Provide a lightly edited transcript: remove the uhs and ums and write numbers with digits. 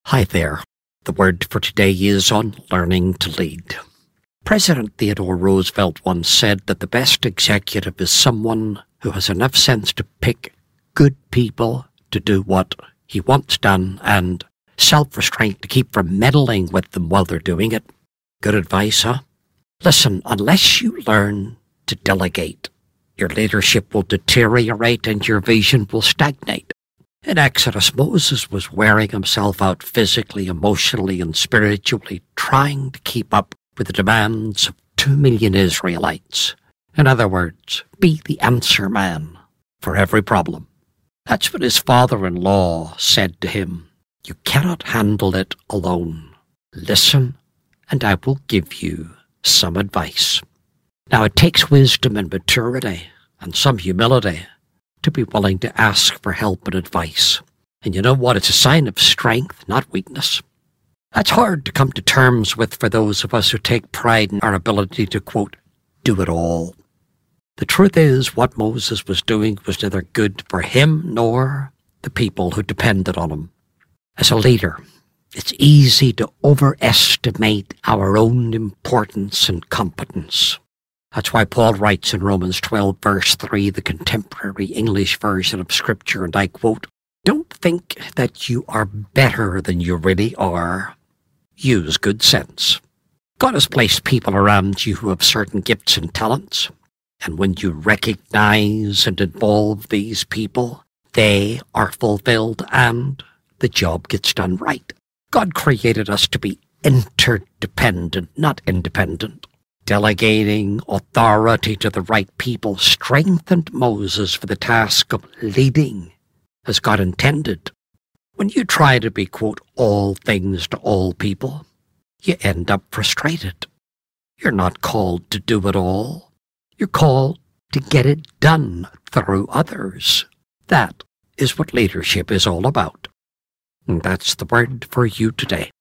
Hi there. The word for today is on learning to lead. President Theodore Roosevelt once said that the best executive is someone who has enough sense to pick good people to do what he wants done and self-restraint to keep from meddling with them while they're doing it. Good advice, huh? Listen, unless you learn to delegate, your leadership will deteriorate and your vision will stagnate. In Exodus, Moses was wearing himself out physically, emotionally, and spiritually, trying to keep up with the demands of 2 million Israelites. In other words, be the answer man for every problem. That's what his father-in-law said to him. You cannot handle it alone. Listen, and I will give you some advice. Now, it takes wisdom and maturity and some humility to be willing to ask for help and advice. And you know what? It's a sign of strength, not weakness. That's hard to come to terms with for those of us who take pride in our ability to, quote, do it all. The truth is, what Moses was doing was neither good for him nor the people who depended on him. As a leader, it's easy to overestimate our own importance and competence. That's why Paul writes in Romans 12, verse 3, the contemporary English version of Scripture, and I quote, "Don't think that you are better than you really are. Use good sense." God has placed people around you who have certain gifts and talents, and when you recognize and involve these people, they are fulfilled and the job gets done right. God created us to be interdependent, not independent. Delegating authority to the right people strengthened Moses for the task of leading as God intended. When you try to be, quote, all things to all people, you end up frustrated. You're not called to do it all. You're called to get it done through others. That is what leadership is all about. And that's the word for you today.